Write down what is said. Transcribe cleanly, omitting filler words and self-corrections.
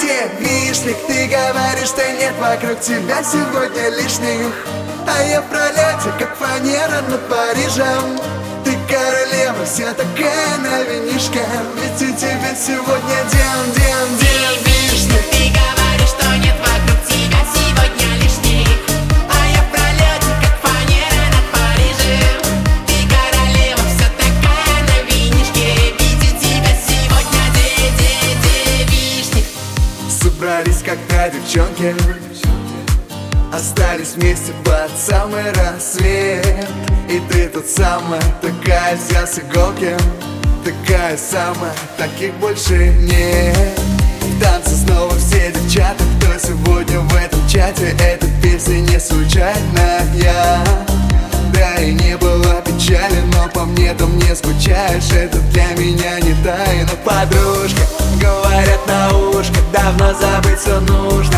девичник. Ты говоришь, что нет вокруг тебя сегодня лишних, а я в пролете, как фанера над Парижем. Ты королева, вся такая на винишке, ведь у тебя сегодня день вишни. Ты говоришь, что нет вокруг тебя сегодня лишних, а я в пролете, как фанера над Парижем. Ты королева, вся такая на винишке, ведь у тебя сегодня девичник. Собрались как-то девчонки, остались вместе под самый рассвет. И ты тут самая, такая вся с иголки, такая самая, таких больше нет. В танце снова все девчата, кто сегодня в этом чате. Эта песня не случайная. Да и не было печали, но по мне там не скучаешь. Это для меня не тайна, подружка. Говорят на ушко, давно забыть все нужно.